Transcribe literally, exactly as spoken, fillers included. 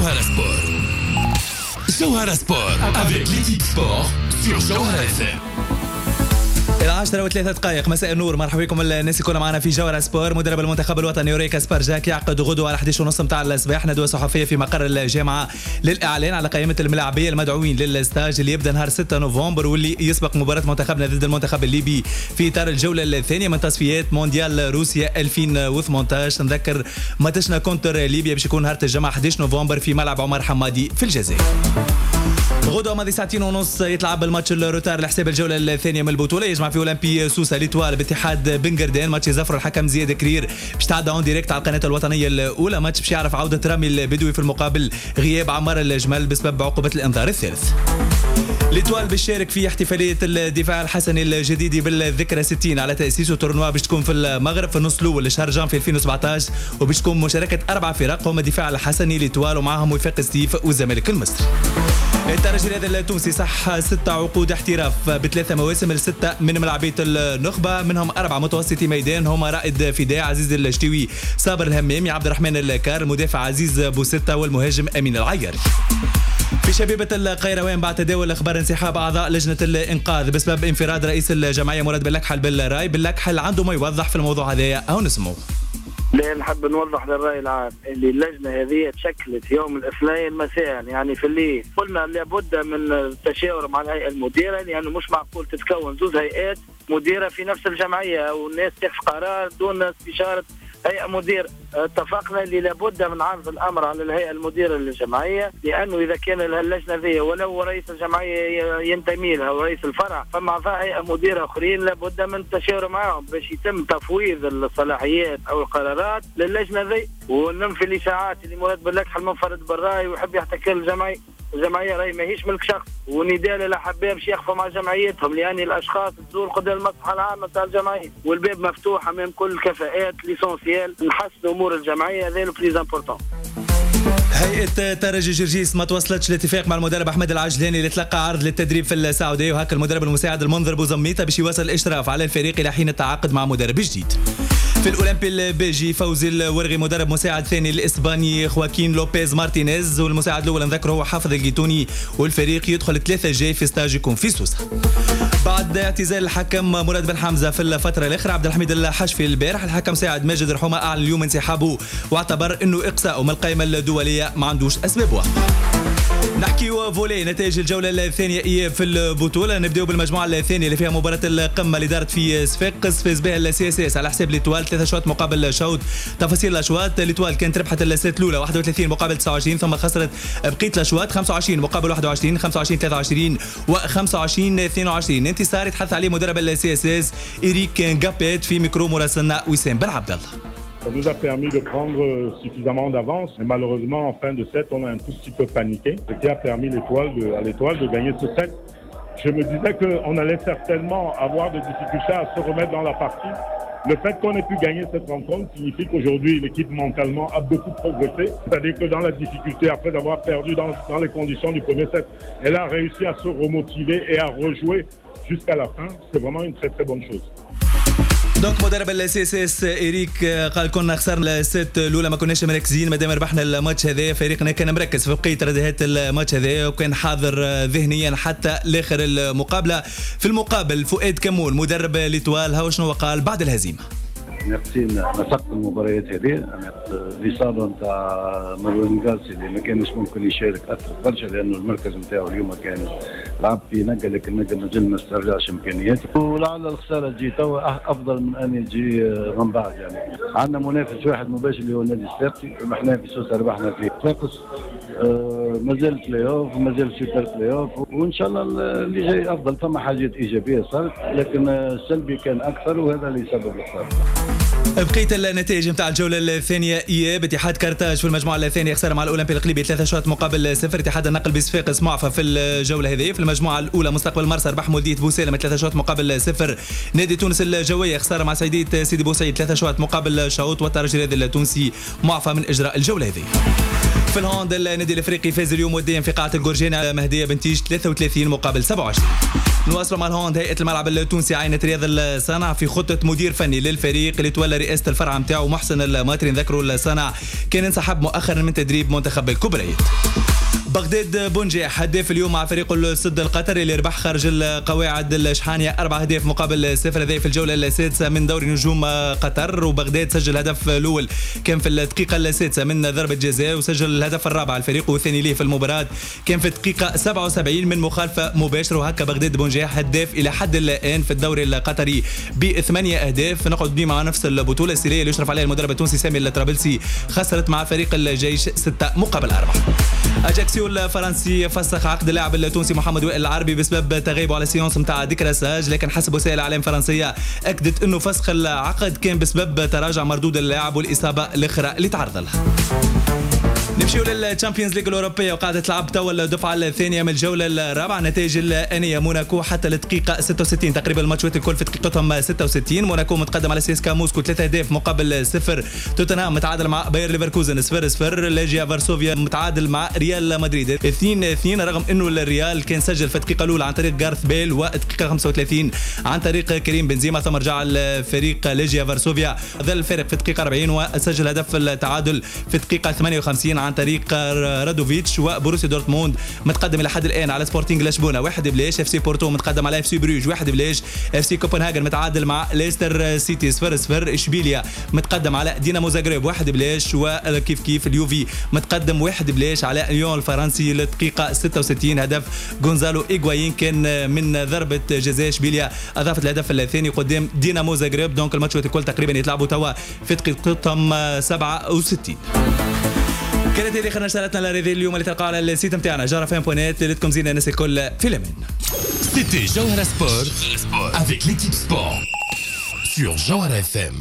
Jawhara Sport. Jawhara Sport avec l'équipe sport sur Jawhara اف ام. العاشرة وثلاثة دقائق مساء النور. مرحبا بكم الناس يكونوا معنا في جوهرة سبور. مدرب المنتخب الوطني يوريكا سبارجاك يعقد غدوة على إحدى عشرة ونص متاع الصباح ندوة صحفية في مقر الجامعة للإعلان على قائمة الملاعبية المدعوين للستاج اللي يبدأ نهار ستة نوفمبر واللي يسبق مباراة منتخبنا ضد المنتخب الليبي في إطار الجولة الثانية من تصفيات مونديال روسيا ألفين وثمانية عشر. نذكر ماتشنا كونتر ليبيا باش يكون نهار الجمعة إحدى عشر نوفمبر في ملعب عمر حمادي في الجزائر. غدوة ماضي ساعتين ونص يتلعب الماتش الروتار لحساب الجولة الثانية من البطولة، يجمع في أولمبي سوسة ليتوال باتحاد بن قردان. ماتش يزفر الحكم زياد كرير باش تعدى اون ديريكت على القناة الوطنية الأولى. ماتش باش يعرف عودة رامي البدوي في المقابل غياب عمار الجمل بسبب عقوبة الإنذار الثالث. ليتوال باش يشارك في احتفالية الدفاع الحسني الجديد بالذكرى ستين على تأسيسه. تورنوا باش تكون في المغرب في النص الأول لشهر جانفي ألفين وسبعة عشر وباش تكون مشاركة أربع فرق هم الدفاع الحسني ليتوال ومعهم وفاق ستيف والزمالك المصري. الترجي هذا التونسي صح ستة عقود احتراف بثلاثة مواسم لستة من ملاعبية النخبة، منهم أربعة متوسطي ميدان هما رائد فداء، عزيز الشتوي، صابر الهمامي، عبد الرحمن الكار، المدافع عزيز بوستة والمهاجم أمين العياري. في شبيبة القيروان بعد تداول اخبار انسحاب اعضاء لجنة الانقاذ بسبب انفراد رئيس الجمعية مراد باللكحل بالراي. باللكحل عنده ما يوضح في الموضوع هذا او نسمعه. لا نحب نوضح للرأي العام اللي اللجنة هذه تشكلت يوم الاثنين مساء يعني في الليل. قلنا لابد من التشاور مع الهيئة المديرة لأنه يعني مش معقول تتكون زوج هيئات مديرة في نفس الجمعية والناس تاخذ قرار دون استشارة هيئة مدير. اتفقنا اللي لابد من عرض الامر على الهيئه المديره للجمعيه، لانه اذا كان اللجنه ذي ولو رئيس الجمعيه ينتمي لها ورئيس الفرع فما اعضاء هيئه مديره اخرين لابد من التشاور معهم باش يتم تفويض الصلاحيات او القرارات للجنه ذي. وننفي الاشاعات اللي مراد باللكحل منفرد بالراي ويحب يحتكر الجمعيه. الجمعيه راهي ماهيش ملك شخص، ونداء للاحباب باش يخفوا مع جمعيتهم لان الاشخاص تزور قدام المصلحه العامه تاع الجمعيه والباب مفتوح امام كل الكفاءات ليسونسيال نحسن امور الجمعيه. هذا لو بليز امبورطون. هيئة ترجي جرجيس ما توصلتش لاتفاق مع المدرب أحمد العجلاني اللي تلقى عرض للتدريب في السعودية، وهكا المدرب المساعد المنذر بوزميطة باش يواصل الإشراف على الفريق إلى حين التعاقد مع مدرب جديد. في الأولمبي البيجي فوزي الورغي مدرب مساعد ثاني الإسباني خواكين لوبيز مارتينيز، والمساعد الأول نذكره هو حافظ الجيتوني، والفريق يدخل ثلاثة جاي في ستاج يكون في سوسة. بعد اعتزال الحكم مراد بن حمزة في الفترة الأخيرة عبد الحميد الحشفي البارح، الحكم ساعد ماجد رحومة أعلن اليوم انسحابه واعتبر أنه إقصاءه من القائمة الدولية ما عندوش أسباب واضحة. نحكيو فولي نتائج الجولة الثانية إياب في البطولة. نبدأ بالمجموعة الثانية اللي فيها مباراة القمة اللي دارت في صفاقس، فاز بها السي اس اس على حساب ليتوال ثلاثة شوط مقابل شوط. تفاصيل الأشواط: ليتوال كانت ربحت السيت الأولى واحد وثلاثين مقابل تسعة وعشرين ثم خسرت بقية الأشواط خمسة وعشرين مقابل واحد وعشرين خمسة وعشرين ثلاثة وعشرين وخمسة وعشرين اثنين وعشرين. انتصار يتحدث عليه مدرب السي اس اس إيريك غابيت في ميكرو مراسلنا وسام بن عبد الله. Ça nous a permis de prendre suffisamment d'avance, mais malheureusement en fin de set on a un tout petit peu paniqué, ce qui a permis l'étoile de, à l'étoile de gagner ce set. Je me disais qu'on allait certainement avoir des difficultés à se remettre dans la partie. Le fait qu'on ait pu gagner cette rencontre signifie qu'aujourd'hui l'équipe mentalement a beaucoup progressé, c'est-à-dire que dans la difficulté, après avoir perdu dans, dans les conditions du premier set, elle a réussi à se remotiver et à rejouer jusqu'à la fin. C'est vraiment une très très bonne chose. دونك مدرب السي اس اس إيريك قال كنا خسرنا الست الاولى ما كناش مركزين، مادام ربحنا الماتش هذا فريقنا كان مركز في بقيه ردهات الماتش هذا وكان حاضر ذهنيا حتى لاخر المقابله. في المقابل فؤاد كمون مدرب ليتوال هاو شنو قال بعد الهزيمه. نفسي نسقت المباريات هذه. الإصابة نتاع مروان قاسي اللي ما كانش ممكن يشارك أثر برشا لأنه المركز نتاعو اليوم كان لعب في نقا، لكن نقا مازال ما استرجعش إمكانياته، ولعل الخسارة تجي توا أفضل من أن تجي من بعد. يعني عندنا منافس واحد مباشر اللي هو النادي الصفاقسي، وإحنا في سوسة ربحنا في صفاقس. آه مازال بلاي أوف ومازال سوبر بلاي أوف، وإن شاء الله اللي جاي أفضل. فما حاجات إيجابية صارت لكن السلبي كان أكثر وهذا اللي سبب الخسارة. بقية النتائج نتاع الجولة الثانية إياب اتحاد كارتاج في المجموعة الثانية خسر مع الأولمبي القليبي ثلاثة شوط مقابل صفر. اتحاد النقل بصفاقس معفى في الجولة هذه. في المجموعة الأولى مستقبل مرسى ربح مولدية بوسالم ثلاثة شوط مقابل صفر. نادي تونس الجوية خسارة مع سيدية سيدي بوسعيد ثلاثة شوط مقابل شوط. والترجي الرياضي التونسي معفى من إجراء الجولة هذه. في الهاند النادي الافريقي فاز اليوم وديا في قاعة الجورجين على مهدية بنتيج ثلاثة وثلاثين مقابل سبعة وعشرين. نواصل مع الهوند. هيئة الملعب التونسي عينت رياض الصنع في خطة مدير فني للفريق اللي تولى رئاسة الفرع متاعه محسن الماتري. نذكروا الصنع كان انسحب مؤخرا من تدريب منتخب الكبريت. بغداد بونجاح هداف اليوم مع فريق السد القطري اللي ربح خارج القواعد الشحانية أربع أهداف مقابل صفر. هذا في الجولة السادسة من دوري نجوم قطر. وبغداد سجل الهدف الأول كان في الدقيقة السادسة من ضربة جزاء، وسجل الهدف الرابع الفريق والثاني ليه في المباراة كان في الدقيقة سبعة وسبعين من مخالفة مباشرة. وهكا بغداد بونجاح هداف إلى حد الآن في الدوري القطري بثمانية أهداف. نقعد دي مع نفس البطولة السيرية اللي يشرف عليها المدرب التونسي سامي الطرابلسي، خسرت مع فريق الجيش ستة مقابل أربعة. أجاكسيو الفرنسي فسخ عقد اللاعب التونسي محمد وائل العربي بسبب تغيبه على سيونس نتاع ديكراساج، لكن حسب وسائل اعلام فرنسيه اكدت انه فسخ العقد كان بسبب تراجع مردود اللاعب والاصابه الاخرى اللي تعرض لها. نمشيو للتشامبيونز ليج الأوروبية وقاعدة تلعب توا الدفعة الثانية من الجولة الرابعة. نتائج الآنية موناكو حتى الدقيقة ستة وستين تقريبا الماتشات الكل في دقيقتهم ستة وستين. موناكو متقدم على سيسكا موسكو ثلاثة أهداف مقابل صفر. توتنهام متعادل مع باير ليفركوزن صفر صفر. لاجيا فارسوفيا متعادل مع ريال مدريد اثنين اثنين، رغم انه الريال كان سجل في الدقيقة الأولى عن طريق غارث بيل والدقيقة خمسة وثلاثين عن طريق كريم بنزيما، ثم رجع الفريق لاجيا فارسوفيا ظل الفارق في الدقيقة أربعين وسجل هدف التعادل في الدقيقة ثمانية وخمسين عن طريق رادوفيتش. وبروسيا دورتموند متقدم الى حد الان على سبورتينغ لشبونه واحد بلاش. اف سي بورتو متقدم على اف سي بروج واحد بلاش. اف سي كوبنهاجن متعادل مع ليستر سيتي صفر صفر. اشبيليا متقدم على دينامو زاغريب واحد بلاش. وكيف كيف اليوفي متقدم واحد بلاش على ليون الفرنسي للدقيقه ستة وستين. هدف غونزالو إيغوايين كان من ضربه جزاء. اشبيليا اضافت الهدف الثاني قدام دينامو زاغريب. دونك الماتشات الكل تقريبا يتلعبوا توا في دقيقتهم سبعة وستين. كانت هذه خلينا رسالتنا لريفي اليوم اللي تلقاها على السيت نتاعنا جوهرة اف ام بوينت نت. ليلتكم زينة الناس الكل في الأمان. C'était Jawhara Sport avec l'équipe sport sur Jawhara اف ام.